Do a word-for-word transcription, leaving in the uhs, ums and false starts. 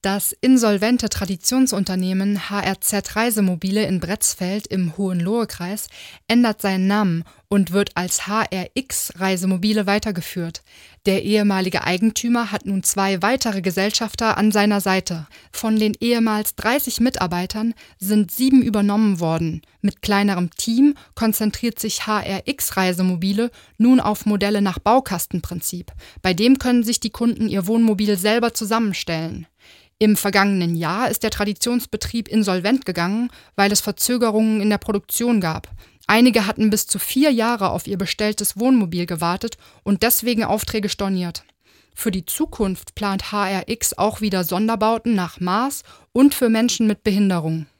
Das insolvente Traditionsunternehmen H R Z Reisemobile in Bretzfeld im Hohenlohe-Kreis ändert seinen Namen und wird als H R X Reisemobile weitergeführt. Der ehemalige Eigentümer hat nun zwei weitere Gesellschafter an seiner Seite. Von den ehemals dreißig Mitarbeitern sind sieben übernommen worden. Mit kleinerem Team konzentriert sich H R X Reisemobile nun auf Modelle nach Baukastenprinzip. Bei dem können sich die Kunden ihr Wohnmobil selber zusammenstellen. Im vergangenen Jahr ist der Traditionsbetrieb insolvent gegangen, weil es Verzögerungen in der Produktion gab. Einige hatten bis zu vier Jahre auf ihr bestelltes Wohnmobil gewartet und deswegen Aufträge storniert. Für die Zukunft plant H R X auch wieder Sonderbauten nach Maß und für Menschen mit Behinderung.